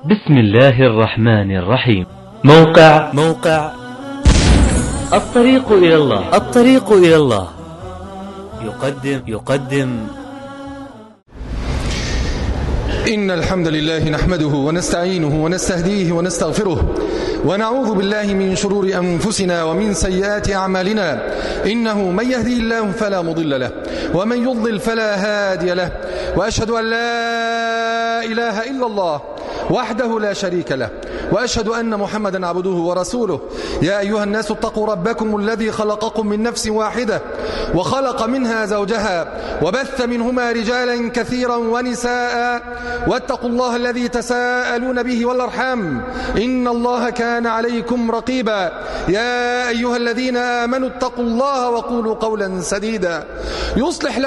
بسم الله الرحمن الرحيم. موقع الطريق إلى الله يقدم إن الحمد لله نحمده ونستعينه ونستهديه ونستغفره ونعوذ بالله من شرور أنفسنا ومن سيئات أعمالنا، إنه من يهدي الله فلا مضل له ومن يضلل فلا هادي له، وأشهد أن لا إله إلا الله وحده لا شريك له، وأشهد أن محمدا عبده ورسوله. يا أيها الناس اتقوا ربكم الذي خلقكم من نفس واحدة وخلق منها زوجها وبث منهما رجالا كثيرا ونساء، واتقوا الله الذي تساءلون به والأرحام إن الله كان عليكم رقيبا. يا أيها الذين آمنوا اتقوا الله وقولوا قولا سديدا يصلح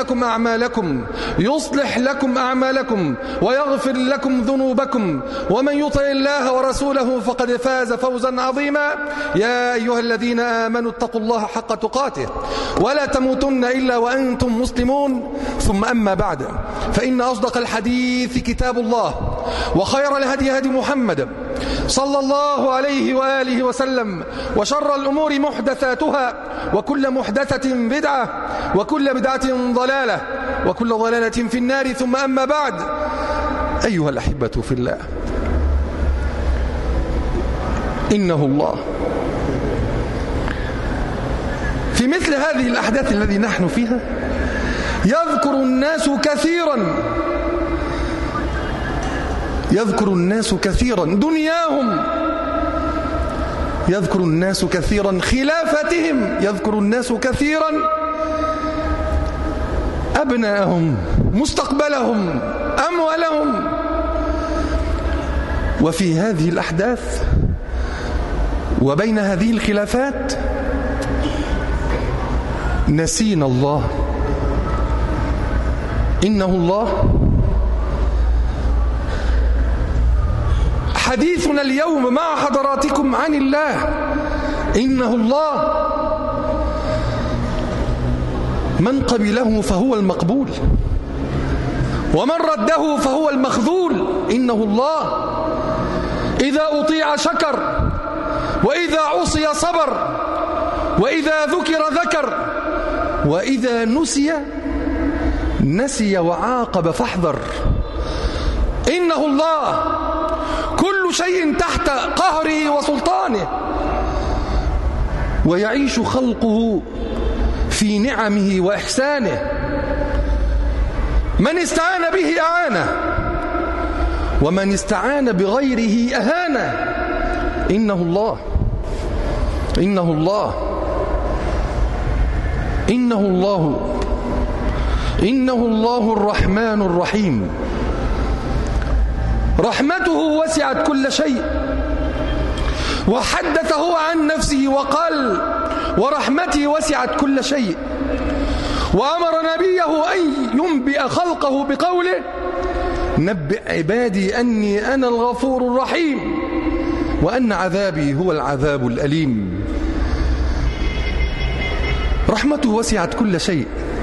لكم أعمالكم ويغفر لكم ذنوبكم، ومن يطع الله ورسوله فقد فاز فوزا عظيما. يا أيها الذين آمنوا اتقوا الله حق تقاته ولا تموتن إلا وأنتم مسلمون. ثم أما بعد، فإن أصدق الحديث كتاب الله، وخير الهدي هدي محمد صلى الله عليه وآله وسلم، وشر الأمور محدثاتها، وكل محدثة بدعة، وكل بدعة ضلالة، وكل ضلالة في النار. ثم أما بعد، أيها الأحبة في الله، إنه الله في مثل هذه الأحداث التي نحن فيها يذكر الناس كثيرا دنياهم، يذكر الناس كثيرا خلافتهم، يذكر الناس كثيرا أبناءهم، مستقبلهم، أموالهم. وفي هذه الأحداث وبين هذه الخلافات نسينا الله. إنه الله. حديثنا اليوم مع حضراتكم عن الله. إنه الله، من قبله فهو المقبول، ومن رده فهو المخذول. إنه الله، إذا أطيع شكر، وإذا عصي صبر، وإذا ذكر، وإذا نسي وعاقب فاحذر. إنه الله، كل شيء تحت قهره وسلطانه، ويعيش خلقه في نعمه وإحسانه. من استعان به أعانه، ومن استعان بغيره أهانه. إنه الله، إنه الله، إنه الله، إنه الله الرحمن الرحيم. رحمته وسعت كل شيء، وحدثه عن نفسه وقال: ورحمتي وسعت كل شيء. وأمر نبيه أن ينبئ خلقه بقوله: نبئ عبادي أني أنا الغفور الرحيم، وأن عذابي هو العذاب الأليم. رحمته وسعت كل شيء.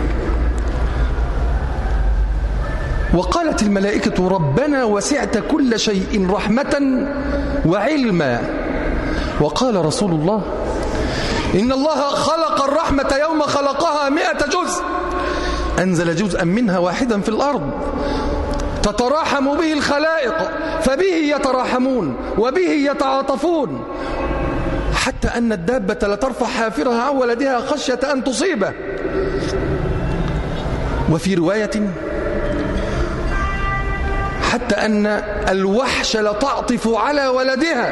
وقالت الملائكة: ربنا وسعت كل شيء رحمة وعلما. وقال رسول الله: إن الله خلق الرحمة يوم خلقها 100 جزء، أنزل جزءا منها واحدا في الأرض تتراحم به الخلائق، فبه يتراحمون وبه يتعاطفون، حتى أن الدابة لترفع حافرها عن ولدها خشية أن تصيبه. وفي رواية: حتى أن الوحش لتعطف على ولدها.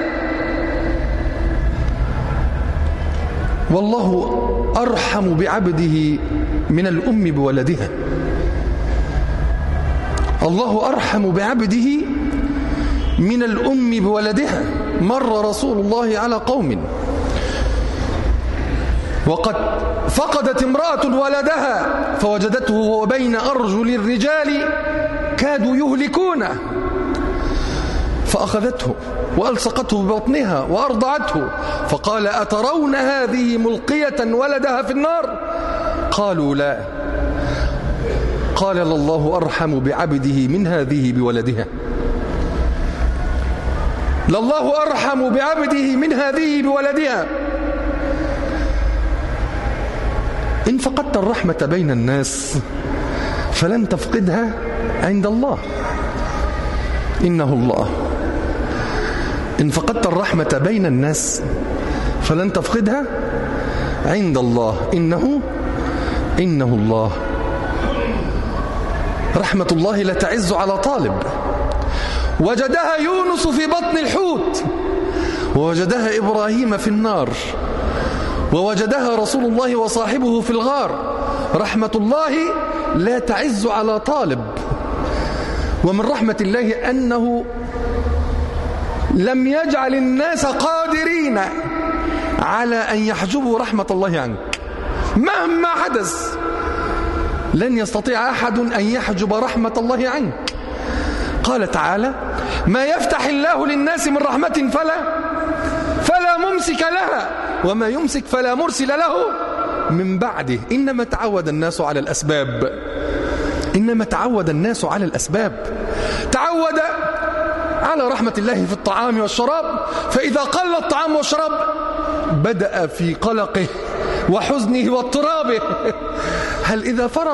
والله أرحم بعبده من الأم بولدها. الله أرحم بعبده من الأم بولدها. مر رسول الله على قوم وقد فقدت امرأة ولدها، فوجدته وهو بين أرجل الرجال كادوا يهلكونه، فأخذته وألصقته ببطنها وأرضعته، فقال: أترون هذه ملقية ولدها في النار؟ قالوا: لا. قال: الله أرحم بعبده من هذه بولدها. لله أرحم بعبده من هذه بولدها. إن فقدت الرحمة بين الناس فلن تفقدها عند الله، إنه الله. إن فقدت الرحمة بين الناس فلن تفقدها عند الله، إنه الله. رحمة الله لا تعز على طالب. وجدها يونس في بطن الحوت، ووجدها إبراهيم في النار، ووجدها رسول الله وصاحبه في الغار. رحمة الله لا تعز على طالب. ومن رحمة الله أنه لم يجعل الناس قادرين على أن يحجبوا رحمة الله عنك مهما حدث. لن يستطيع أحد أن يحجب رحمة الله عنك. قال تعالى: ما يفتح الله للناس من رحمة فلا ممسك لها وما يمسك فلا مرسل له من بعده. إنما تعود الناس على الأسباب. تعود على رحمة الله في الطعام والشراب، فإذا قل الطعام والشراب بدأ في قلقه وحزنه واضطرابه. هل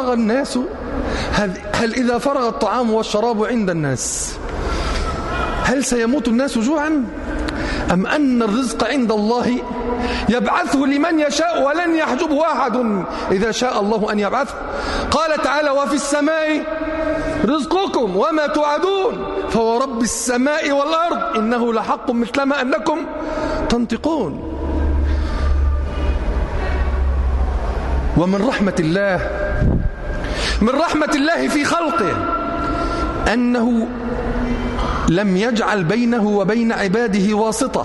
إذا فرغ الطعام والشراب عند الناس هل سيموت الناس جوعا؟ أم أن الرزق عند الله يبعثه لمن يشاء ولن يحجبه أحد إذا شاء الله أن يبعثه؟ قال تعالى: وفي السماء رزقكم وما توعدون فورب السماء والأرض إنه لحق مثل ما أنكم تنطقون. ومن رحمة الله في خلقه أنه لم يجعل بينه وبين عباده واسطة.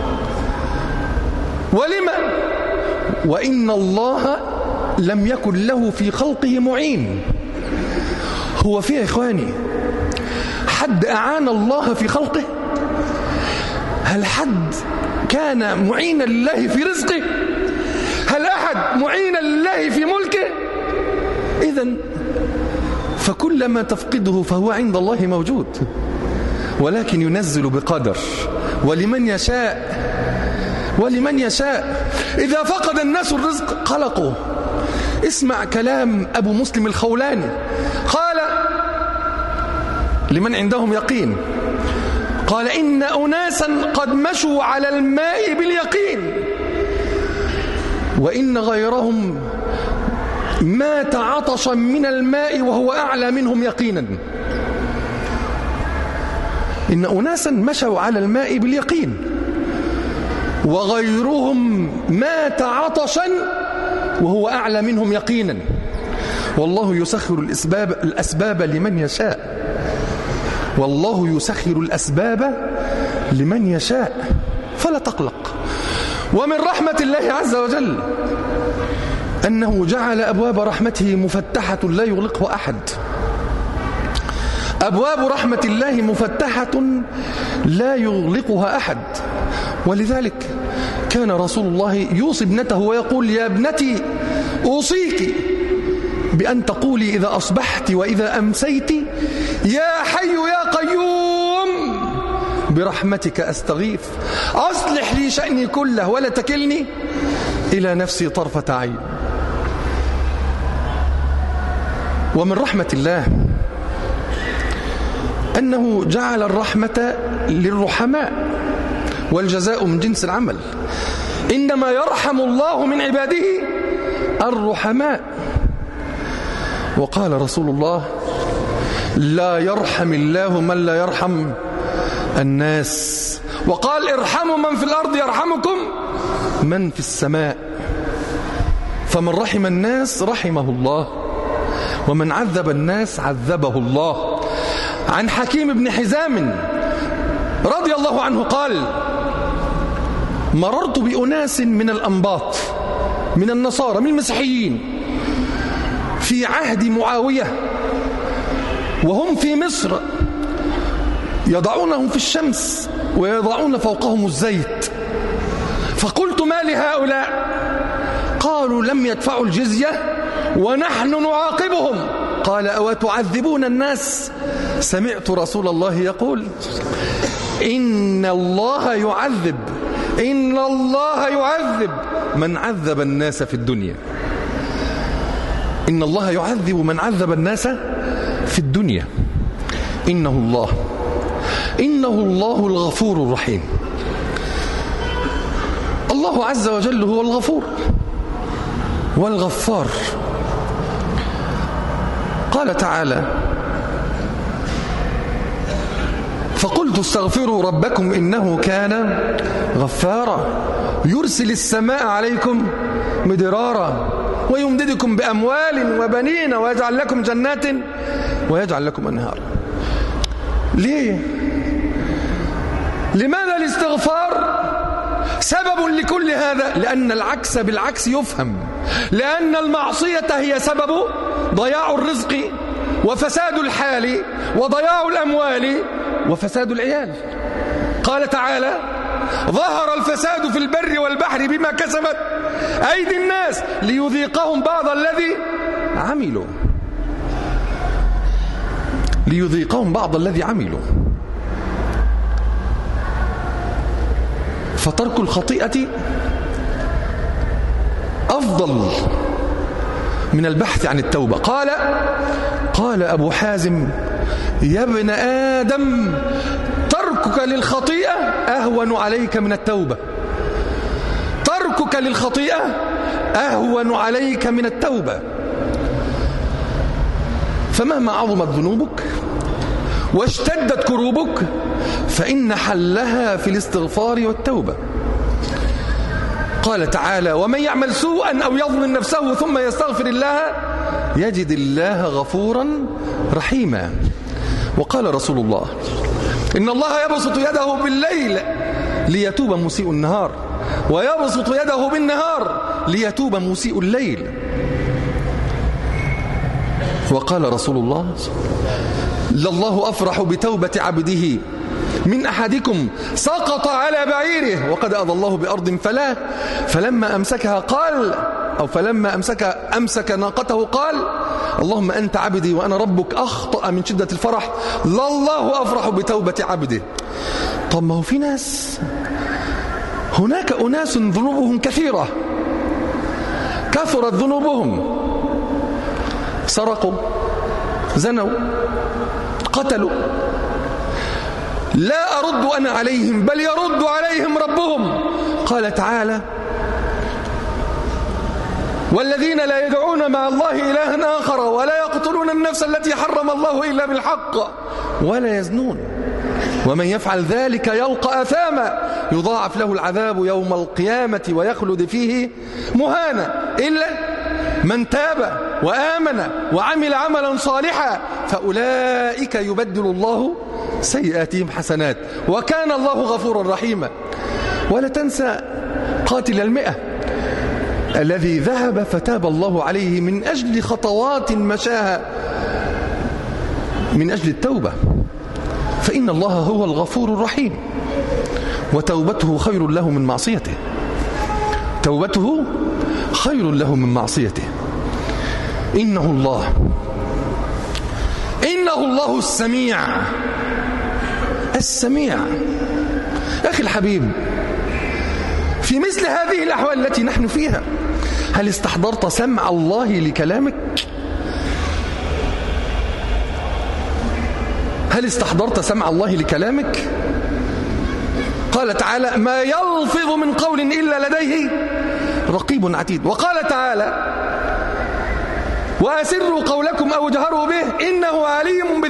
ولما؟ وإن الله لم يكن له في خلقه معين. هو في إخواني حد أعان الله في خلقه؟ هل حد كان معينا لله في رزقه؟ هل أحد معين لله في ملكه؟ إذن فكل ما تفقده فهو عند الله موجود، ولكن ينزل بقدر ولمن يشاء. إذا فقد الناس الرزق قلقوا. اسمع كلام أبو مسلم الخولاني، قال لمن عندهم يقين، قال: إن أناسا قد مشوا على الماء باليقين وإن غيرهم مات عطشا من الماء وهو أعلى منهم يقينا. إن أناسا مشوا على الماء باليقين وغيرهم مات عطشا وهو أعلى منهم يقينا. والله يسخر الأسباب لمن يشاء. والله يسخر الأسباب لمن يشاء فلا تقلق. ومن رحمة الله عز وجل أنه جعل أبواب رحمته مفتحة لا يغلقها أحد. أبواب رحمة الله مفتحة لا يغلقها أحد. ولذلك كان رسول الله يوصي ابنته ويقول: يا ابنتي أوصيك بأن تقولي إذا أصبحت وإذا أمسيت: يا حي يا قيوم برحمتك أستغيث أصلح لي شأني كله ولا تكلني إلى نفسي طرفة عين. ومن رحمة الله أنه جعل الرحمة للرحماء، والجزاء من جنس العمل. إنما يرحم الله من عباده الرحماء. وقال رسول الله: لا يرحم الله من لا يرحم الناس. وقال: ارحموا من في الأرض يرحمكم من في السماء. فمن رحم الناس رحمه الله، ومن عذب الناس عذبه الله. عن حكيم بن حزام رضي الله عنه قال: مررت بأناس من الأنباط من النصارى من المسيحيين في عهد معاوية وهم في مصر يضعونهم في الشمس ويضعون فوقهم الزيت، فقلت: ما لهؤلاء؟ قالوا: لم يدفعوا الجزية ونحن نعاقبهم. قال: أو تعذبون الناس؟ سمعت رسول الله يقول: إن الله يعذب من عذب الناس في الدنيا. إن الله يعذب من عذب الناس في الدنيا. إنه الله الغفور الرحيم. الله عز وجل هو الغفور والغفار. قال تعالى: فقلت استغفروا ربكم إنه كان غفارا يرسل السماء عليكم مدرارا ويمددكم بأموال وبنين ويجعل لكم جنات ويجعل لكم أنهارا. ليه؟ لماذا الاستغفار سبب لكل هذا؟ لأن العكس بالعكس يفهم. لأن المعصية هي سبب ضياع الرزق وفساد الحال وضياع الأموال وفساد العيال. قال تعالى: ظهر الفساد في البر والبحر بما كسبت أيدي الناس ليذيقهم بعض الذي عملوا. فترك الخطيئة أفضل من البحث عن التوبة. قال أبو حازم: يا ابن آدم تركك للخطيئة أهون عليك من التوبة. تركك للخطيئة أهون عليك من التوبة. فمهما عظمت ذنوبك واشتدت كروبك فإن حلها في الاستغفار والتوبة. قال تعالى: ومن يعمل سوءا أو يظلم نفسه ثم يستغفر الله يجد الله غفورا رحيما. وقال رسول الله: إن الله يبسط يده بالليل ليتوب مسيء النهار ويبسط يده بالنهار ليتوب مسيء الليل. وقال رسول الله: لله أفرح بتوبة عبده من أحدكم سقط على بعيره وقد أضى الله بأرض فلاه فلما أمسك ناقته قال: اللهم أنت عبدي وأنا ربك. أخطأ من شدة الفرح. لله أفرح بتوبة عبده. طب ما هو في ناس، هناك أناس ذنوبهم كثيرة، كثرت ذنوبهم، سرقوا، زنوا، قتلوا، لا أرد أنا عليهم بل يرد عليهم ربهم. قال تعالى: والذين لا يدعون مع الله إلها آخر ولا يقتلون النفس التي حرم الله إلا بالحق ولا يزنون ومن يفعل ذلك يلقى أثاما يضاعف له العذاب يوم القيامة ويخلد فيه مهانا إلا من تاب وآمن وعمل عملا صالحا فأولئك يبدل الله سيئاتهم حسنات وكان الله غفورا رحيما. ولا تنسى قاتل 100 الذي ذهب فتاب الله عليه من أجل خطوات مشاها من أجل التوبة، فإن الله هو الغفور الرحيم وتوبته خير له من معصيته. توبته خير له من معصيته. إنه الله السميع. أخي الحبيب، في مثل هذه الأحوال التي نحن فيها هل استحضرت سمع الله لكلامك؟ هل استحضرت سمع الله لكلامك؟ قال تعالى: ما يلفظ من قول إلا لديه رقيب عتيد. وقال تعالى: وأسروا قولكم أو اجهروا به إنه عليم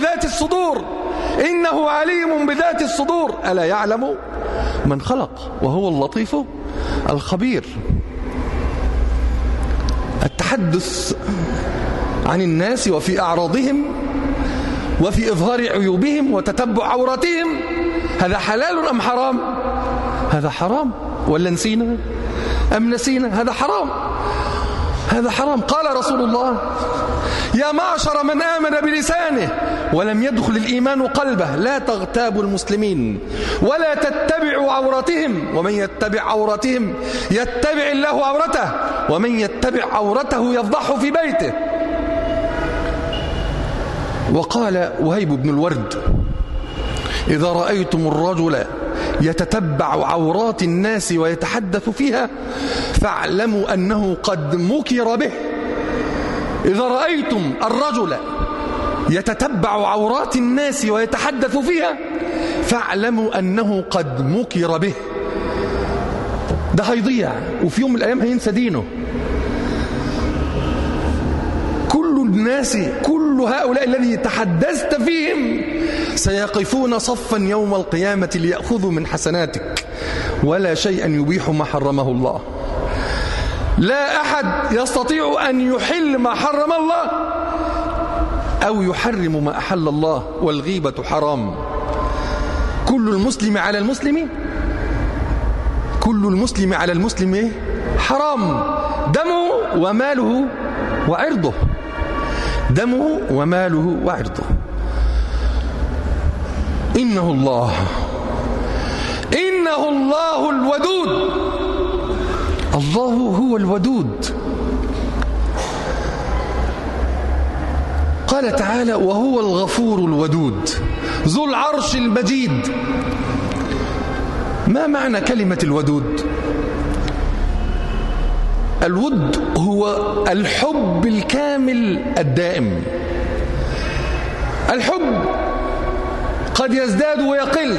بذات الصدور ألا يعلم من خلق وهو اللطيف الخبير. التحدث عن الناس وفي أعراضهم وفي إظهار عيوبهم وتتبع عوراتهم هذا حلال أم حرام؟ هذا حرام. ولا نسينا أم نسينا؟ هذا حرام. قال رسول الله: يا معشر من آمن بلسانه ولم يدخل الإيمان قلبه لا تغتابوا المسلمين ولا تتبعوا عوراتهم ومن يتبع عوراتهم يتبع الله عورته ومن يتبع عورته يفضحه في بيته. وقال وهيب بن الورد: إذا رأيتم الرجل يتتبع عورات الناس ويتحدث فيها فاعلموا أنه قد مكر به. إذا رأيتم الرجل يتتبع عورات الناس ويتحدث فيها فاعلموا أنه قد مكر به. ده هيضيع وفي يوم من الأيام هينسى دينه. كل الناس، كل هؤلاء الذي تحدثت فيهم سيقفون صفا يوم القيامة ليأخذوا من حسناتك، ولا شيئا يبيح ما حرمه الله. لا أحد يستطيع أن يحل ما حرم الله أو يحرم ما أحل الله، والغيبة حرام. كل المسلم على المسلم، كل المسلم على المسلم حرام، دمه وماله وعرضه، دمه وماله وعرضه. إنه الله الودود، الله هو الودود. قال تعالى: وهو الغفور الودود ذو العرش المجيد. ما معنى كلمة الودود؟ الود هو الحب الكامل الدائم. الحب قد يزداد ويقل،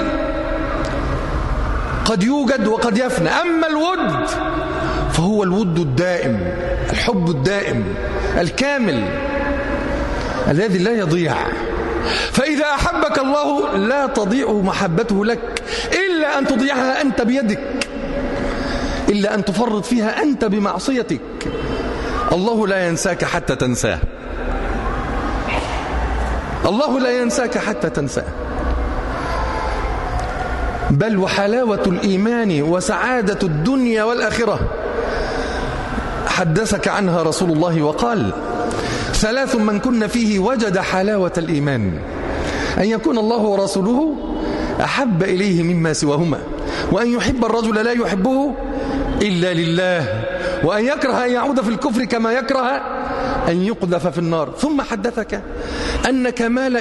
قد يوجد وقد يفنى. أما الود فهو الود الدائم، الحب الدائم الكامل الذي لا يضيع. فإذا أحبك الله لا تضيع محبته لك إلا أن تضيعها أنت بيدك، إلا أن تفرط فيها أنت بمعصيتك. الله لا ينساك حتى تنساه، الله لا ينساك حتى تنساه. بل وحلاوة الإيمان وسعادة الدنيا والآخرة حدثك عنها رسول الله وقال: 3 من كن فيه وجد حلاوة الإيمان: أن يكون الله ورسوله أحب إليه مما سواهما، وأن يحب الرجل لا يحبه إلا لله، وأن يكره أن يعود في الكفر كما يكره أن يقذف في النار. ثم حدثك أن كمال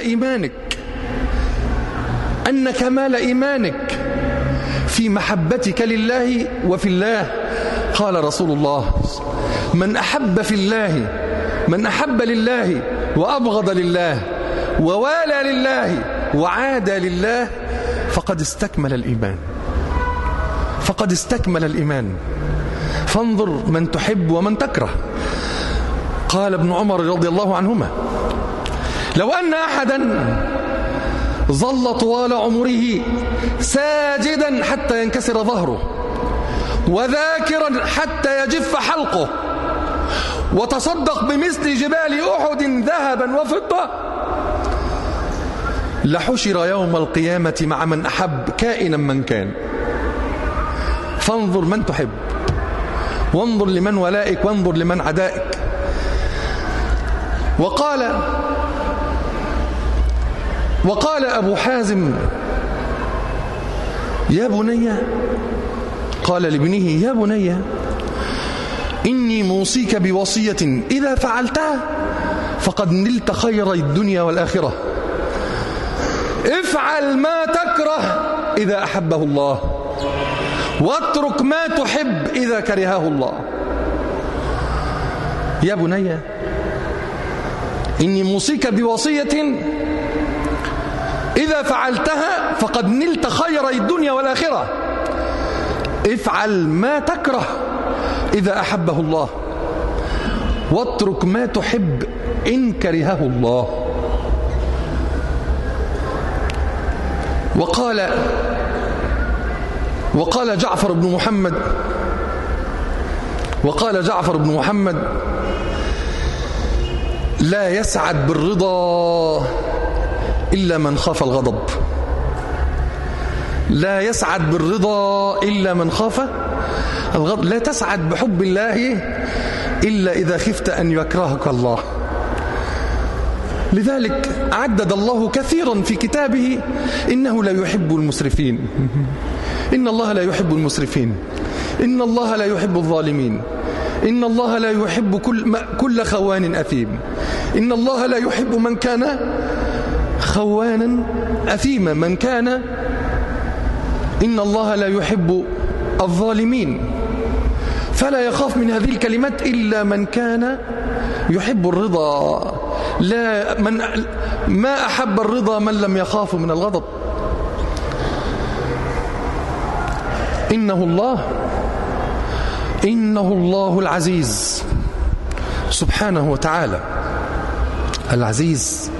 إيمانك في محبتك لله وفي الله. قال رسول الله: من أحب في الله، من أحب لله وأبغض لله ووالى لله وعادى لله فقد استكمل الإيمان، فقد استكمل الإيمان. فانظر من تحب ومن تكره. قال ابن عمر رضي الله عنهما: لو أن أحدا ظل طوال عمره ساجدا حتى ينكسر ظهره، وذاكرا حتى يجف حلقه، وتصدق بمثل جبال أحد ذهبا وفضة، لحشر يوم القيامة مع من أحب كائنا من كان. فانظر من تحب، وانظر لمن ولائك، وانظر لمن عدائك. وقال أبو حازم: يا بني، قال لابنه: يا بني إني موصيك بوصية إذا فعلتها فقد نلت خير الدنيا والآخرة. افعل ما تكره إذا أحبه الله، واترك ما تحب إذا كرهه الله. يا بني إني موصيك بوصية إذا فعلتها فقد نلت خير الدنيا والآخرة. افعل ما تكره إذا أحبه الله، واترك ما تحب إن كرهه الله. وقال جعفر بن محمد: لا يسعد بالرضا إلا من خاف الغضب. لا يسعد بالرضا إلا من خاف الغضب. لا تسعد بحب الله إلا إذا خفت أن يكرهك الله. لذلك عدد الله كثيرا في كتابه إنه لا يحب المسرفين، إن الله لا يحب المسرفين، إن الله لا يحب الظالمين، إن الله لا يحب كل خوان أثيم، إن الله لا يحب من كان خوانا أثيما من كان إن الله لا يحب الظالمين. فلا يخاف من هذه الكلمات إلا من كان يحب الرضا. ما أحب الرضا من لم يخاف من الغضب. إنه الله العزيز سبحانه وتعالى. العزيز.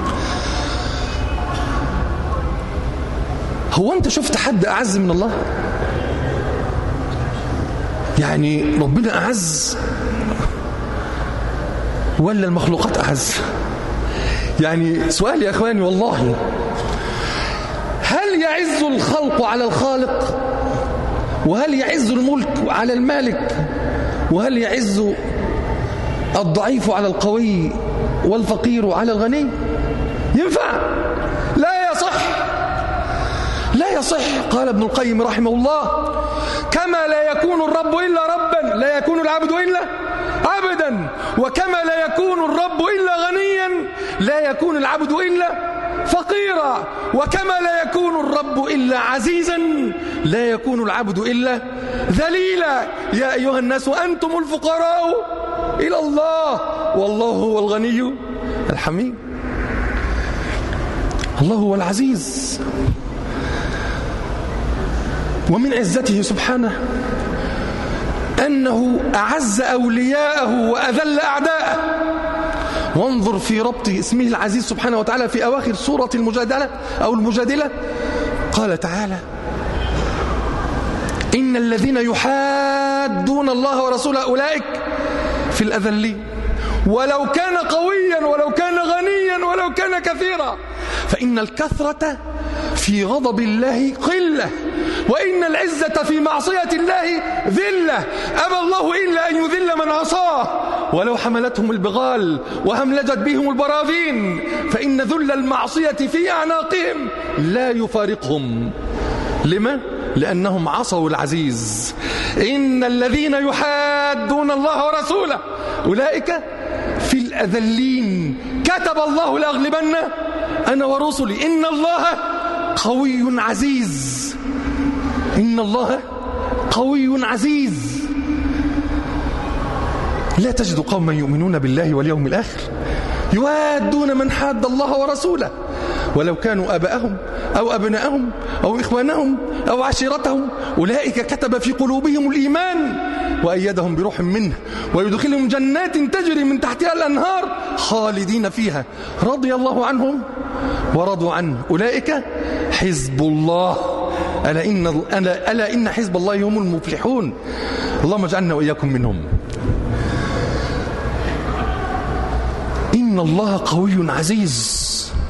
هو أنت شفت حد أعز من الله؟ يعني ربنا أعز ولا المخلوقات أعز؟ يعني سؤال يا أخواني والله، هل يعز الخلق على الخالق؟ وهل يعز الملك على المالك؟ وهل يعز الضعيف على القوي والفقير على الغني؟ ينفع؟ لا يصح. قال ابن القيم رحمه الله: كما لا يكون الرب إلا ربا لا يكون العبد إلا عبدا، وكما لا يكون الرب إلا غنيا لا يكون العبد إلا فقيرا، وكما لا يكون الرب إلا عزيزا لا يكون العبد إلا ذليلا. يا أيها الناس أنتم الفقراء إلى الله والله هو الغني الحميد. الله هو العزيز. ومن عزته سبحانه أنه أعز أولياءه وأذل أعداءه. وانظر في ربط اسمه العزيز سبحانه وتعالى في أواخر سورة المجادلة قال تعالى: إن الذين يحادون الله ورسوله أولئك في الأذلين ولو كان قويا ولو كان غنيا ولو كان كثيرا، فإن الكثرة في غضب الله قلة، وإن العزة في معصية الله ذلة، أبى الله إلا أن يذل من عصاه ولو حملتهم البغال وهملجت بهم البراذين، فإن ذل المعصية في أعناقهم لا يفارقهم. لما؟ لأنهم عصوا العزيز. إن الذين يحادون الله ورسوله أولئك في الأذلين، كتب الله لأغلبن أنا ورسلي، إن الله قوي عزيز. إن الله قوي عزيز. لا تجد قوما يؤمنون بالله واليوم الآخر يوادون من حاد الله ورسوله ولو كانوا آباءهم أو أبناءهم أو إخوانهم أو عشيرتهم، أولئك كتب في قلوبهم الإيمان وأيدهم بروح منه ويدخلهم جنات تجري من تحتها الأنهار خالدين فيها رضي الله عنهم ورضوا عنه، أولئك حزب الله، ألا إن حزب الله هم المفلحون. اللهم اجعلنا وإياكم منهم. إن الله قوي عزيز.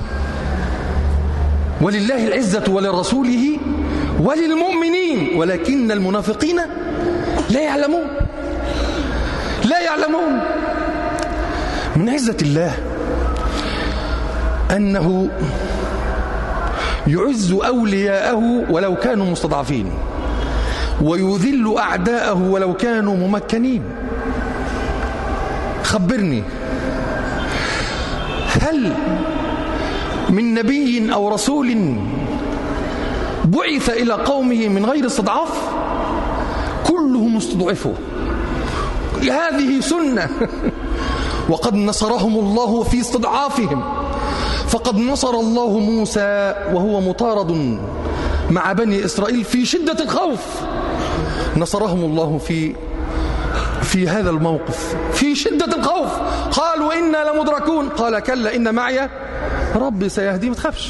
ولله العزة ولرسوله وللمؤمنين ولكن المنافقين لا يعلمون. من عزة الله أنه يعز أولياءه ولو كانوا مستضعفين ويذل أعداءه ولو كانوا ممكنين. خبرني، هل من نبي أو رسول بعث إلى قومه من غير استضعاف؟ كلهم استضعفوا، هذه سنة. وقد نصرهم الله في استضعافهم، فقد نصر الله موسى وهو مطارد مع بني إسرائيل في شدة الخوف، نصرهم الله في هذا الموقف في شدة الخوف. قالوا إنا لمدركون، قال كلا إن معي ربي سيهدي، ما تخافش.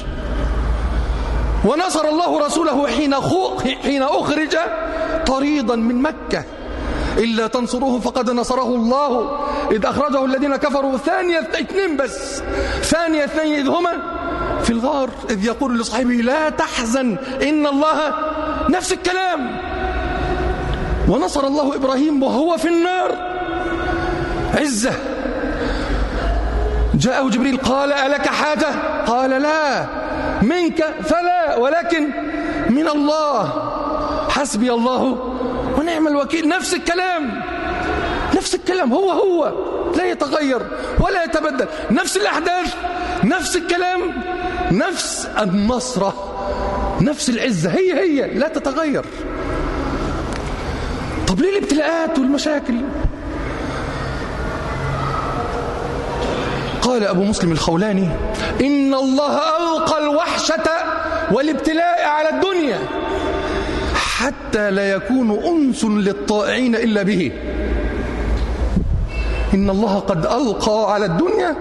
ونصر الله رسوله حين أخرج طريدا من مكة، إلا تنصروه فقد نصره الله إذ أخرجه الذين كفروا ثاني اثنين إذ هما في الغار إذ يقول لصاحبه لا تحزن إن الله، نفس الكلام. ونصر الله إبراهيم وهو في النار، عزة. جاءه جبريل قال ألك حاجة؟ قال لا منك فلا ولكن من الله، حسبي الله ونعم الوكيل. نفس الكلام هو لا يتغير ولا يتبدل. نفس الأحداث نفس الكلام، نفس النصرة، نفس العزة، هي لا تتغير. طب ليه الابتلاءات والمشاكل؟ قال أبو مسلم الخولاني: إن الله ألقى الوحشة والابتلاء على الدنيا حتى لا يكون أنس للطائعين إلا به. إن الله قد ألقى على الدنيا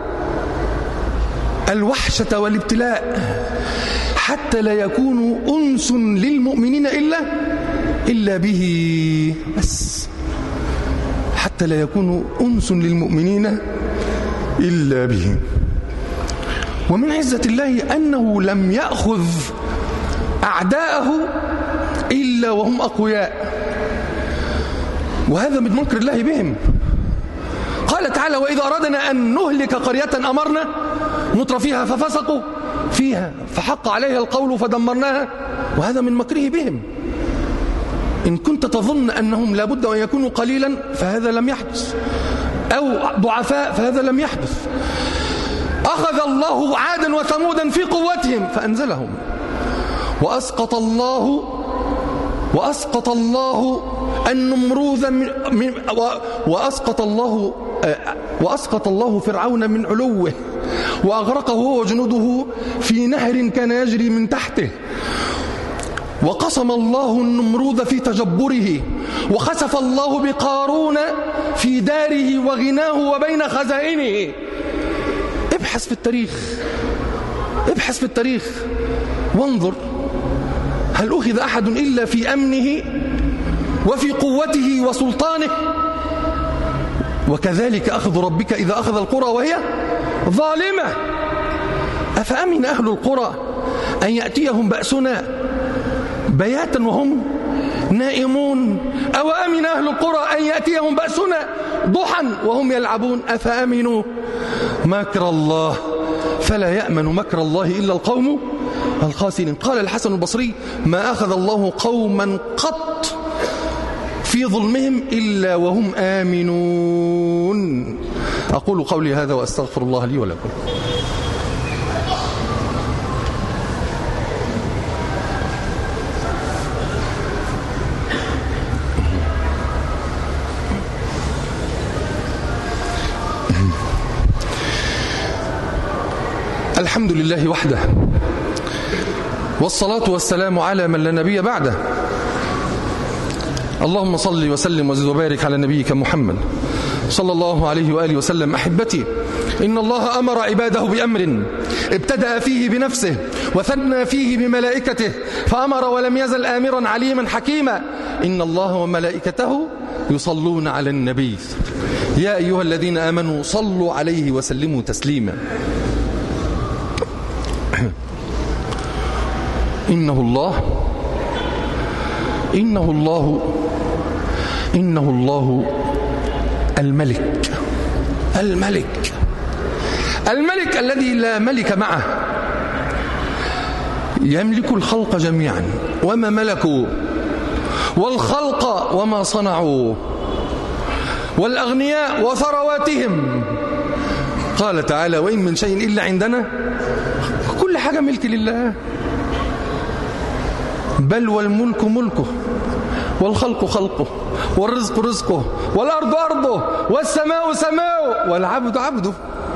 الوحشة والابتلاء حتى لا يكون أنس للمؤمنين إلا به. بس حتى لا يكون أنس للمؤمنين إلا به. ومن عزة الله أنه لم يأخذ أعداءه إلا وهم أقوياء، وهذا من مكر الله بهم. قال تعالى: وإذا أردنا أن نهلك قرية أمرنا متر فيها ففسقوا فيها فحق عليها القول فدمرناها، وهذا من مكره بهم. إن كنت تظن أنهم لابد أن يكونوا قليلا فهذا لم يحدث، أو ضعفاء فهذا لم يحدث. أخذ الله عادا وثمودا في قوتهم فأنزلهم، وأسقط الله النمروذ وأسقط الله فرعون من علوه وأغرقه هو وجنوده في نهر كان يجري من تحته. وقسم الله النمروذ في تجبره، وخسف الله بقارون في داره وغناه وبين خزائنه. ابحث في التاريخ وانظر، هل أخذ أحد إلا في أمنه وفي قوته وسلطانه؟ وكذلك أخذ ربك إذا أخذ القرى وهي ظالمة. أفأمن أهل القرى أن يأتيهم بأسنا بياتا وهم نائمون، أو أمن أهل القرى أن يأتيهم بأسنا ضحى وهم يلعبون. أفأمنوا مكر الله فلا يأمن مكر الله إلا القوم الخاسرين. قال الحسن البصري: ما أخذ الله قوما قط في ظلمهم إلا وهم آمنون. أقول قولي هذا وأستغفر الله لي ولكم. الحمد لله وحده، والصلاة والسلام على من لا نبي بعده. اللهم صل وسلم وزد وبارك على نبيك محمد صلى الله عليه وآله وسلم. أحبتي، إن الله أمر عباده بأمر ابتدأ فيه بنفسه وثنى فيه بملائكته، فأمر ولم يزل آمرا عليما حكيما. إن الله وملائكته يصلون على النبي يا أيها الذين آمنوا صلوا عليه وسلموا تسليما. إنه الله الملك الذي لا ملك معه، يملك الخلق جميعا وما ملكوا، والخلق وما صنعوا، والأغنياء وثرواتهم. قال تعالى: وإن من شيء إلا عندنا. كل حاجة ملك لله، بل والملك ملكه، والخلق خلقه، والرزق رزقه، والأرض أرضه، والسماء سماؤه، والعبد عبده.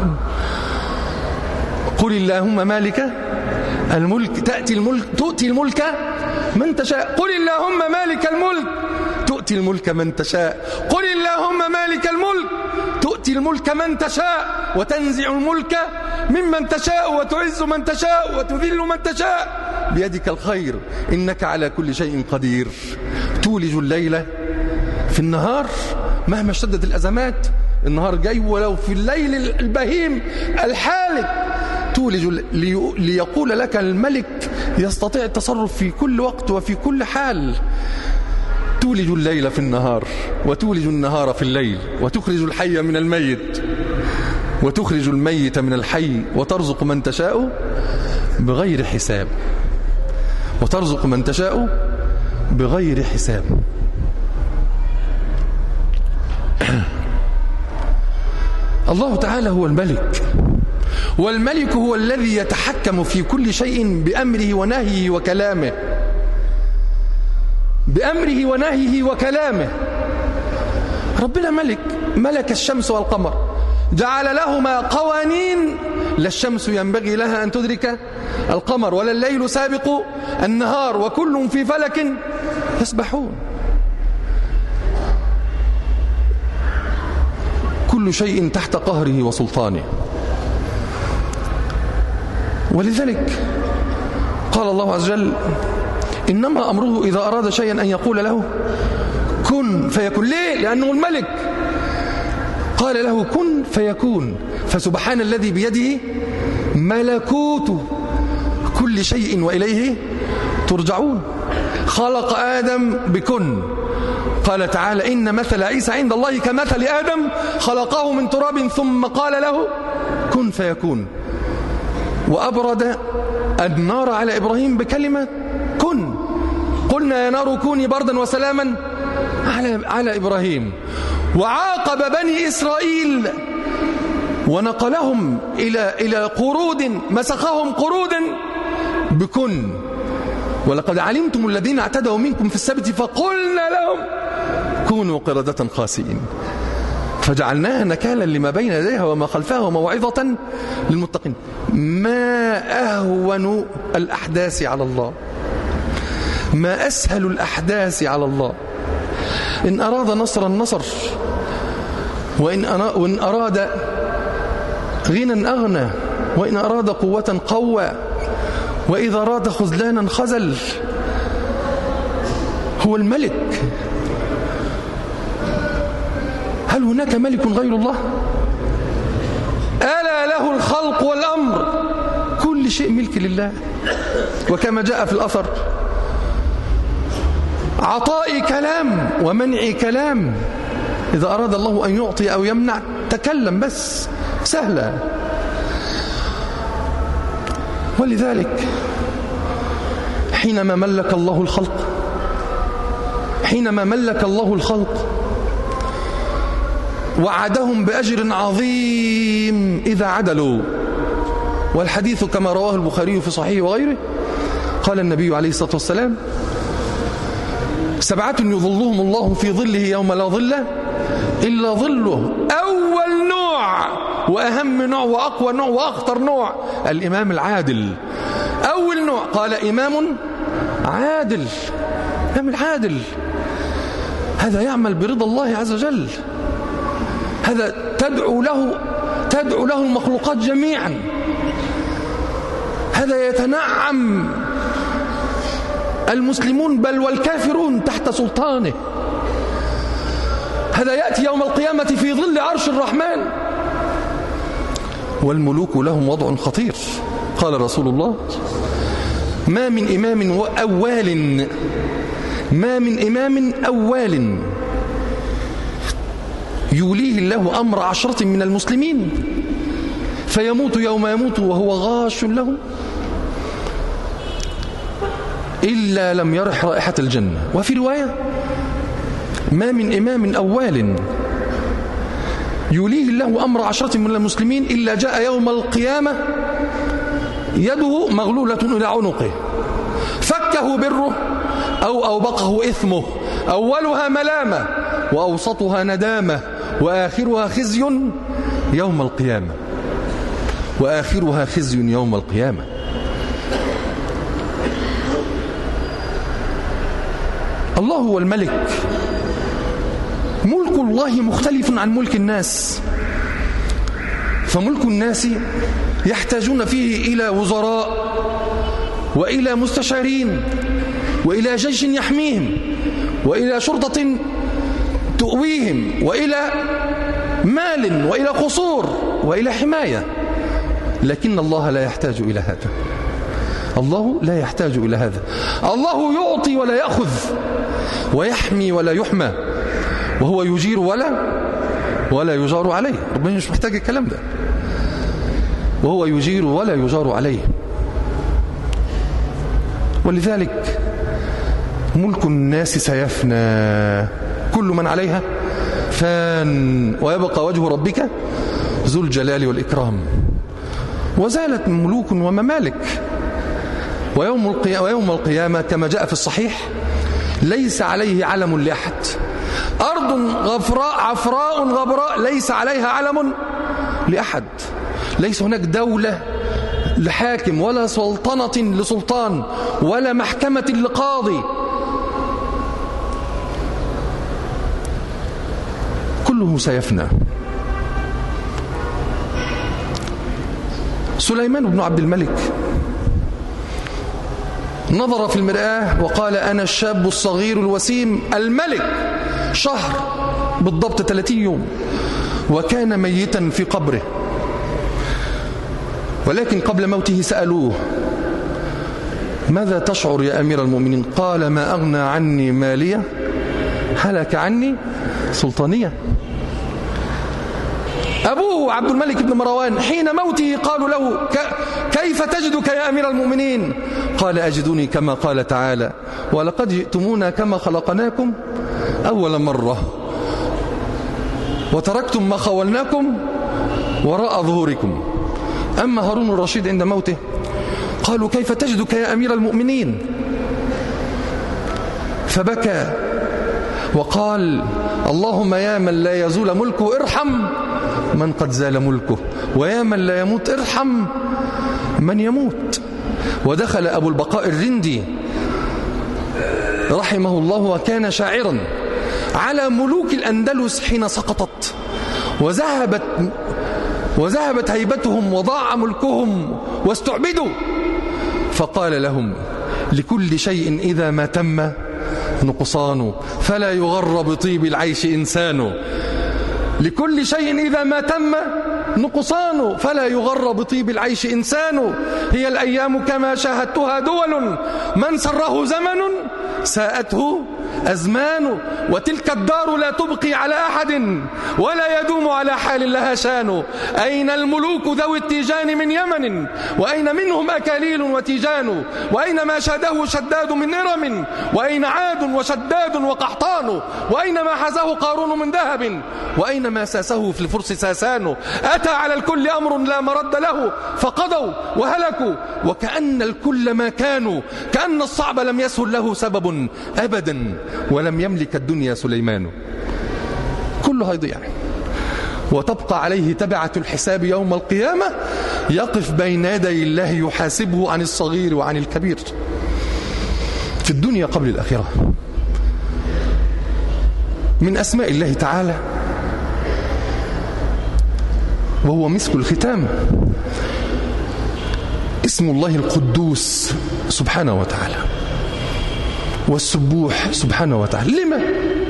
قل اللهم مالك الملك تؤتي الملك من تشاء. قل اللهم مالك الملك تؤتي الملك من تشاء. قل اللهم مالك الملك تؤتي الملك من تشاء وتنزع الملك ممن تشاء وتعز من تشاء وتذل من تشاء، بيدك الخير إنك على كل شيء قدير. تولج الليل في النهار مهما اشتدت الأزمات، النهار جاي ولو في الليل البهيم الحالك، تولج ليقول لك الملك يستطيع التصرف في كل وقت وفي كل حال. تولج الليل في النهار وتولج النهار في الليل، وتخرج الحي من الميت وتخرج الميت من الحي، وترزق من تشاء بغير حساب. وترزق من تشاء بغير حساب. الله تعالى هو الملك، والملك هو الذي يتحكم في كل شيء بأمره ونهيه وكلامه. بأمره ونهيه وكلامه. ربنا ملك الشمس والقمر، جعل لهما قوانين، لا الشمس ينبغي لها أن تدرك القمر ولا الليل سابق النهار، وكل في فلك يسبحون. كل شيء تحت قهره وسلطانه. ولذلك قال الله عز وجل: إنما أمره إذا أراد شيئا أن يقول له كن فيكون. ليه؟ لأنه الملك قال له كن فيكون. فسبحان الذي بيده ملكوت كل شيء وإليه ترجعون. خلق آدم بكن. قال تعالى: إن مثل عيسى عند الله كمثل آدم خلقه من تراب ثم قال له كن فيكون. وأبرد النار على إبراهيم بكلمة كن. قلنا يا نار كوني بردا وسلاما على إبراهيم. وعاقب بني إسرائيل ونقلهم إلى قرود، مسخهم قرودا بكن. ولقد علمتم الذين اعتدوا منكم في السبت فقلنا لهم كونوا قردة خاسئين فجعلناها نكالا لما بين يديها وما خلفها وموعظة للمتقين. ما أهون الأحداث على الله، ما أسهل الأحداث على الله. إن أراد نصرا نصر، وإن أراد غنى أغنى، وإن أراد قوة قوى، وإذا أراد خذلانا خذل. هو الملك. هل هناك ملك غير الله؟ ألا له الخلق والأمر، كل شيء ملك لله. وكما جاء في الأثر: عطاء كلام ومنع كلام. إذا أراد الله أن يعطي أو يمنع تكلم بس، سهلة. ولذلك حينما ملك الله الخلق وعدهم بأجر عظيم إذا عدلوا. والحديث كما رواه البخاري في صحيح وغيره، قال النبي عليه الصلاة والسلام: 7 يظلهم الله في ظله يوم لا ظل إلا ظله. أول نوع وأهم نوع وأقوى نوع وأخطر نوع الإمام العادل. أول نوع قال إمام عادل. إمام العادل هذا يعمل برضا الله عز وجل، هذا تدعو له المخلوقات جميعا، هذا يتنعم المسلمون بل والكافرون تحت سلطانه. هذا يأتي يوم القيامة في ظل عرش الرحمن. والملوك لهم وضع خطير. قال رسول الله: ما من إمام أوال يوليه الله أمر 10 من المسلمين فيموت يوم يموت وهو غاش لهم إلا لم يرح رائحة الجنة. وفي رواية: ما من إمام أوال يوليه الله أمر 10 من المسلمين إلا جاء يوم القيامة يده مغلولة إلى عنقه، فكه بره أو أوبقه إثمه، أولها ملامة وأوسطها ندامة وآخرها خزي يوم القيامة. الله هو الملك. ملك الله مختلف عن ملك الناس. فملك الناس يحتاجون فيه إلى وزراء وإلى مستشارين وإلى جيش يحميهم وإلى شرطة تؤويهم وإلى مال وإلى قصور وإلى حماية. لكن الله لا يحتاج إلى هذا. الله لا يحتاج إلى هذا. الله يعطي ولا يأخذ، ويحمي ولا يحمى، وهو يجير ولا يجار عليه. ربنا مش محتاج الكلام ده. وهو يجير ولا يجار عليه. ولذلك ملك الناس سيفنى، كل من عليها فان، ويبقى وجه ربك ذو الجلال والإكرام. وزالت ملوك وممالك. ويوم القيامة كما جاء في الصحيح ليس عليه علم لأحد، أرض عفراء غبراء ليس عليها علم لأحد، ليس هناك دولة لحاكم ولا سلطنة لسلطان ولا محكمة لقاضي، كله سيفنى. سليمان بن عبد الملك نظر في المرآة وقال: أنا الشاب الصغير الوسيم الملك. شهر بالضبط 30 يوم، وكان ميتا في قبره. ولكن قبل موته سألوه: ماذا تشعر يا أمير المؤمنين؟ قال: ما أغنى عني مالية، هلك عني سلطانية. أبوه عبد الملك بن مروان حين موته قالوا له: كيف تجدك يا أمير المؤمنين؟ قال: أجدني كما قال تعالى: ولقد جئتمونا كما خلقناكم أول مرة وتركتم ما خولناكم وراء ظهوركم. أما هارون الرشيد عند موته قالوا: كيف تجدك يا أمير المؤمنين؟ فبكى وقال: اللهم يا من لا يزول ملكه ارحم من قد زال ملكه، ويا من لا يموت ارحم من يموت. ودخل أبو البقاء الرندي رحمه الله وكان شاعرا على ملوك الأندلس حين سقطت وذهبت هيبتهم وضاع ملكهم واستعبدوا، فقال لهم: لكل شيء إذا ما تم نقصان، فلا يغر بطيب العيش إنسان. لكل شيء إذا ما تم نقصان، فلا يغر بطيب العيش إنسان. هي الأيام كما شاهدتها دول، من سره زمن ساءته أزمان، وتلك الدار لا تبقي على أحد ولا يدوم على حال لها شان. أين الملوك ذوي التيجان من يمن، وأين منهم أكاليل وتيجان، وأين ما شاده شداد من إرم، وأين عاد وشداد وقحطان، وأين ما حزاه قارون من ذهب، وأين ما ساسه في الفرس ساسان. أتى على الكل أمر لا مرد له، فقضوا وهلكوا، وكأن الكل ما كانوا، كأن الصعب لم يسهل له سبب أبدا، ولم يملك الدنيا سليمان. كله هيضيع، وتبقى عليه تبعة الحساب يوم القيامة، يقف بين يدي الله يحاسبه عن الصغير وعن الكبير في الدنيا قبل الآخرة. من أسماء الله تعالى وهو مسك الختام اسم الله القدوس سبحانه وتعالى، والسبوح سبحانه وتعالى. لما؟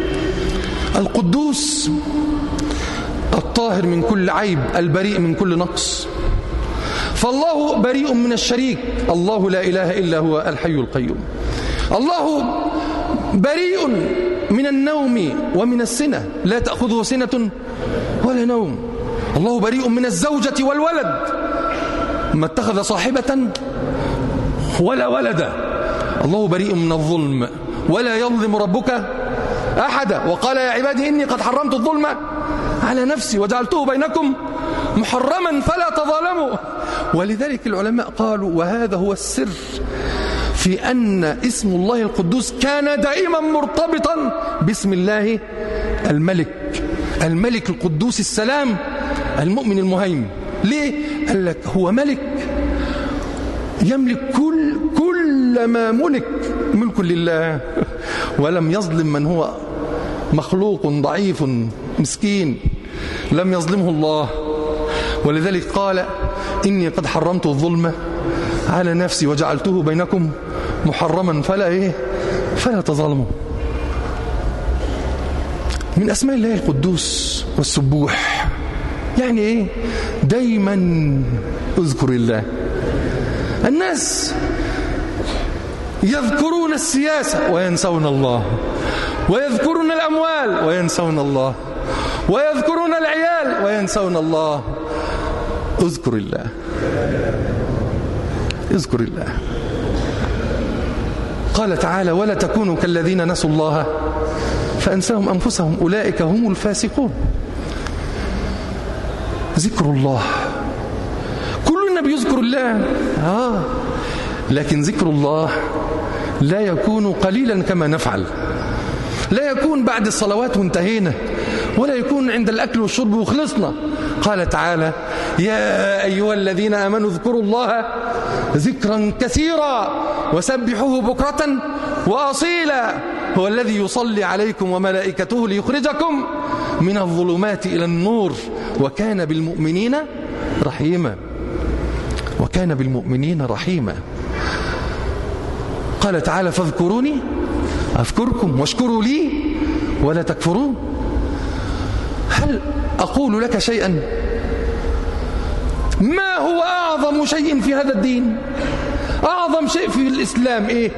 القدوس الطاهر من كل عيب، البريء من كل نقص. فالله بريء من الشريك، الله لا إله إلا هو الحي القيوم. الله بريء من النوم ومن السنة، لا تأخذه سنة ولا نوم. الله بريء من الزوجة والولد، ما اتخذ صاحبة ولا ولدا. الله بريء من الظلم، ولا يظلم ربك أحدا. وقال: يا عبادي إني قد حرمت الظلم على نفسي وجعلته بينكم محرما فلا تظالموا. ولذلك العلماء قالوا: وهذا هو السر في أن اسم الله القدوس كان دائما مرتبطا باسم الله الملك، الملك القدوس السلام المؤمن المهيمن. ليه؟ قال لك هو ملك يملك كل ما ملك، ملك لله، ولم يظلم من هو مخلوق ضعيف مسكين، لم يظلمه الله. ولذلك قال: إني قد حرمت الظلم على نفسي وجعلته بينكم محرما فلا تظالموا. من أسماء الله القدوس والسبوح. يعني إيه؟ دايما اذكر الله. الناس يذكرون السياسة وينسون الله، ويذكرون الأموال وينسون الله، ويذكرون العيال وينسون الله. اذكر الله، اذكر الله. قال تعالى: ولا تكونوا كالذين نسوا الله فأنساهم أنفسهم أولئك هم الفاسقون. ذكر الله. كلنا يذكر الله لكن ذكر الله لا يكون قليلا كما نفعل، لا يكون بعد الصلوات وانتهينا، ولا يكون عند الأكل والشرب وخلصنا. قال تعالى: يا أيها الذين آمنوا اذكروا الله ذكرا كثيرا وسبحوه بكرة وأصيلا هو الذي يصلي عليكم وملائكته ليخرجكم من الظلمات إلى النور وكان بالمؤمنين رحيما. وكان بالمؤمنين رحيما. قال تعالى: فاذكروني أذكركم واشكروا لي ولا تكفرون. هل أقول لك شيئا؟ ما هو أعظم شيء في هذا الدين؟ أعظم شيء في الإسلام إيه؟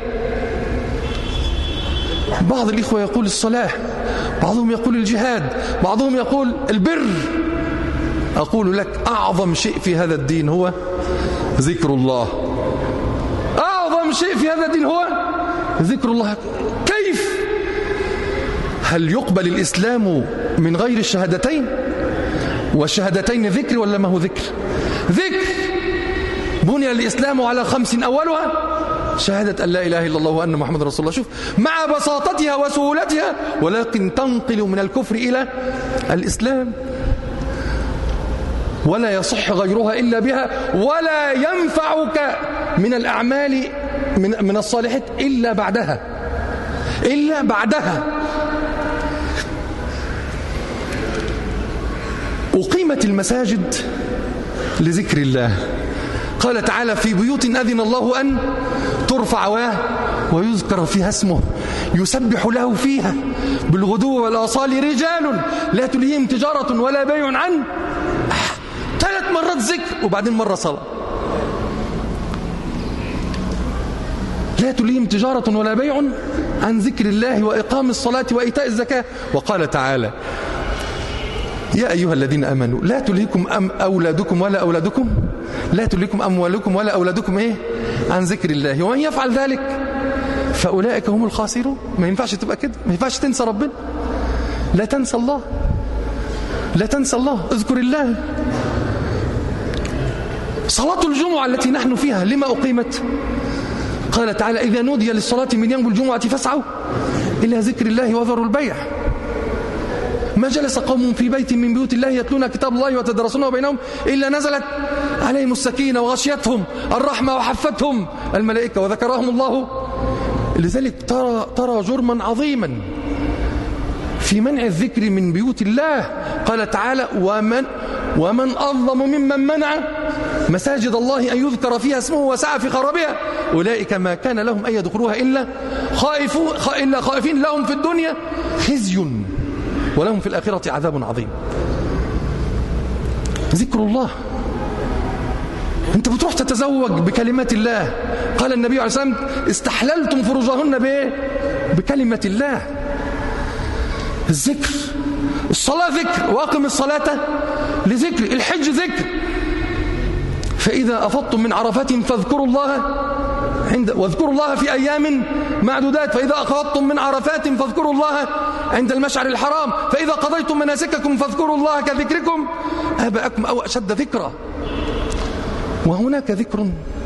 بعض الإخوة يقول الصلاة، بعضهم يقول الجهاد، بعضهم يقول البر. أقول لك أعظم شيء في هذا الدين هو ذكر الله. أعظم شيء في هذا الدين هو ذكر الله. كيف؟ هل يقبل الإسلام من غير الشهادتين؟ والشهادتين ذكر ولا ما هو ذكر؟ ذكر. بني الإسلام على 5 أولها شهادة أن لا إله إلا الله وأن محمد رسول الله. شوف مع بساطتها وسهولتها، ولكن تنقل من الكفر إلى الإسلام، ولا يصح غيرها إلا بها، ولا ينفعك من الأعمال من الصالحات إلا بعدها، إلا بعدها. أقيمت المساجد لذكر الله. قال تعالى: في بيوت أذن الله أن ترفع ويذكر فيها اسمه يسبح له فيها بالغدو والآصال رجال لا تلهيهم تجارة ولا بيع عن 3 مرات ذكر وبعدين مرة صلاة. لا تلهيهم تجارة ولا بيع عن ذكر الله وإقام الصلاة وإيتاء الزكاة. وقال تعالى: يا أيها الذين آمنوا لا تلهكم أولادكم ولا أولادكم، لا تلهكم أموالكم ولا أولادكم إيه؟ عن ذكر الله ومن يفعل ذلك فأولئك هم الخاسرون. ما ينفعش تبقى كده، ما ينفعش تنسى ربنا. لا تنسى الله، لا تنسى الله، اذكر الله. صلاة الجمعة التي نحن فيها لما أقيمت؟ قال تعالى: إذا نودي للصلاة من يوم الجمعة فاسعوا إلى ذكر الله وذروا البيع. ما جلس قوم في بيت من بيوت الله يتلون كتاب الله وتدرسونه بينهم إلا نزلت عليهم السكينة وغشيتهم الرحمة وحفتهم الملائكة وذكرهم الله. لذلك ترى جرما عظيما في منع الذكر من بيوت الله. قال تعالى: ومن أظلم ممن منع مساجد الله أن يذكر فيها اسمه وسعى في خرابها أولئك ما كان لهم أن يدخلوها إلا خائفين لهم في الدنيا خزي ولهم في الآخرة عذاب عظيم. ذكر الله. أنت بتروح تتزوج بكلمات الله. قال النبي عليه الصلاة والسلام: استحللتم فروجهن بكلمة الله. الذكر. الصلاة ذكر، وأقم الصلاة لذكر. الحج ذكر. فإذا أفضتم من عرفات فاذكروا الله واذكروا الله في أيام معدودات. فإذا أفضتم من عرفات فاذكروا الله عند المشعر الحرام. فإذا قضيتم مناسككم فاذكروا الله كذكركم آباءكم أو أشد ذكرا. وهناك ذكر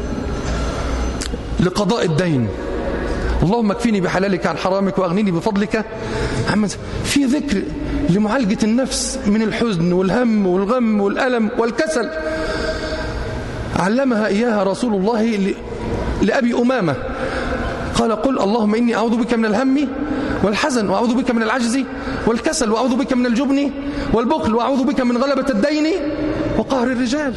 لقضاء الدين. اللهم اكفيني بحلالك عن حرامك وأغنيني بفضلك. في ذكر لمعالجة النفس من الحزن والهم والغم والألم والكسل. علمها إياها رسول الله لأبي أمامة. قال: قل اللهم إني أعوذ بك من الهم والحزن، وأعوذ بك من العجز والكسل، وأعوذ بك من الجبن والبخل، وأعوذ بك من غلبة الدين وقهر الرجال.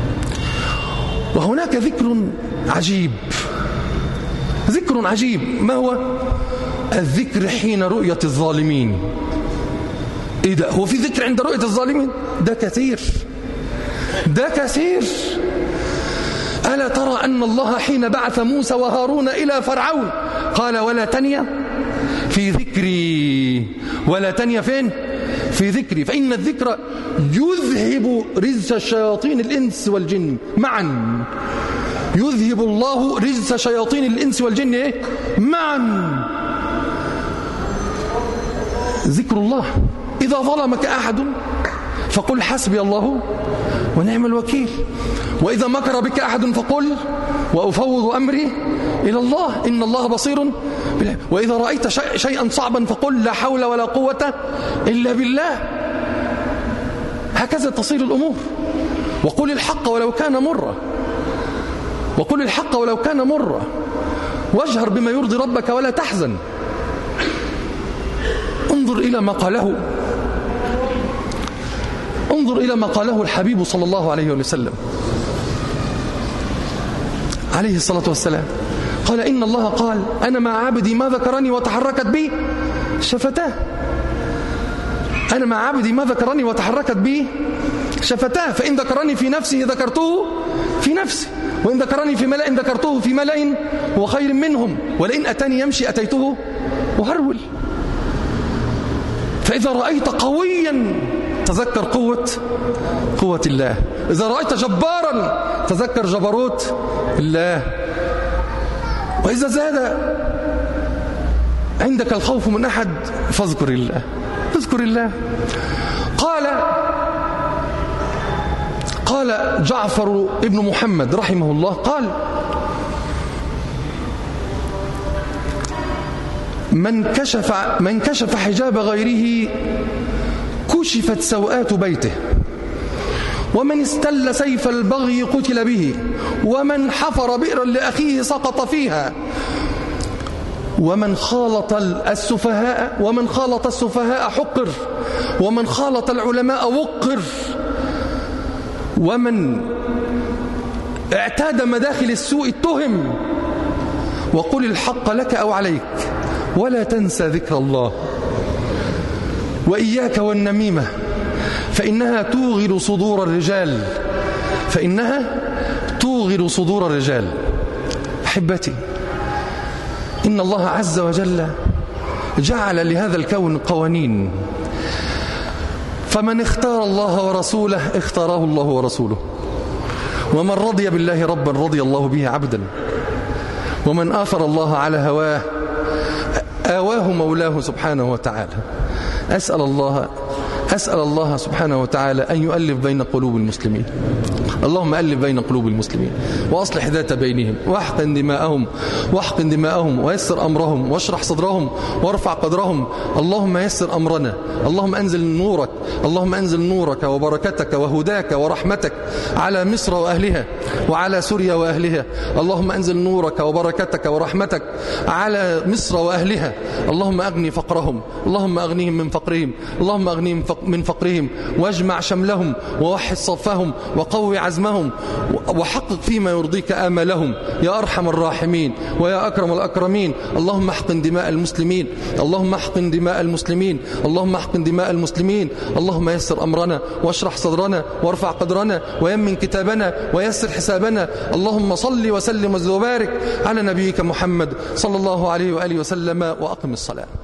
وهناك ذكر عجيب، ذكر عجيب. ما هو؟ الذكر حين رؤية الظالمين. إيه ده؟ هو في ذكر عند رؤية الظالمين؟ ده كثير، ده كثير. ألا ترى أن الله حين بعث موسى وهارون إلى فرعون قال: ولا تنيا في ذكري. ولا تنيا فين؟ في ذكري. فإن الذكر يذهب رجس شياطين الإنس والجن معا. يذهب الله رجس شياطين الإنس والجن إيه؟ معا. ذكر الله. إذا ظلمك أحد فقل حسبي الله ونعم الوكيل. وإذا مكر بك أحد فقل وأفوض أمري إلى الله إن الله بصير بالله. وإذا رأيت شيئا صعبا فقل لا حول ولا قوة إلا بالله. هكذا تصير الأمور. وقل الحق ولو كان مرة، وقل الحق ولو كان مرة، واجهر بما يرضي ربك ولا تحزن. انظر إلى ما قاله الحبيب صلى الله عليه وسلم عليه الصلاة والسلام. قال إن الله قال أنا مع عبدي ما ذكرني وتحركت بي شفتاه. أنا مع عبدي ما ذكرني وتحركت بي شفتاه. فإن ذكرني في نفسه ذكرته في نفسي، وإن ذكرني في ملأ ذكرته في ملأ هو خير منهم، ولئن أتاني يمشي أتيته وهرول. فإذا رأيت قويا تذكر قوة الله. إذا رأيت جبارا تذكر جبروت الله. وإذا زاد عندك الخوف من أحد فاذكر الله. اذكر الله. قال جعفر ابن محمد رحمه الله قال من كشف حجاب غيره كشفت سوءات بيته، ومن استل سيف البغي قتل به، ومن حفر بئرا لأخيه سقط فيها، ومن خالط السفهاء حقر، ومن خالط العلماء وقر، ومن اعتاد مداخل السوء اتهم. وقل الحق لك أو عليك ولا تنسى ذكر الله. وإياك والنميمة فإنها توغر صدور الرجال. أحبتي، إن الله عز وجل جعل لهذا الكون قوانين، فمن اختار الله ورسوله اختاره الله ورسوله، ومن رضي بالله ربا رضي الله به عبدا، ومن آثر الله على هواه آواه مولاه سبحانه وتعالى. أسأل الله سبحانه وتعالى أن يؤلف بين قلوب المسلمين. اللهم ألف بين قلوب المسلمين وأصلح ذات بينهم واحقن دماءهم ويسر أمرهم واشرح صدرهم وارفع قدرهم. اللهم يسر أمرنا. اللهم أنزل نورك وبركتك وهداك ورحمتك على مصر وأهلها وعلى سوريا وأهلها. اللهم أنزل نورك وبركتك ورحمتك على مصر وأهلها. اللهم أغني فقرهم، اللهم أغنيهم من فقرهم، اللهم أغنيهم من فقرهم، واجمع شملهم ووحد صفهم وقوي عزمهم، وحقق فيما يرضيك آمالهم يا أرحم الراحمين ويا أكرم الأكرمين. اللهم احقن دماء المسلمين، اللهم احقن دماء المسلمين، اللهم احقن دماء المسلمين. اللهم يسر أمرنا واشرح صدرنا وارفع قدرنا ويمن كتابنا ويسر حسابنا. اللهم صل وسلم وبارك على نبيك محمد صلى الله عليه وآله وسلم، وأقم الصلاة.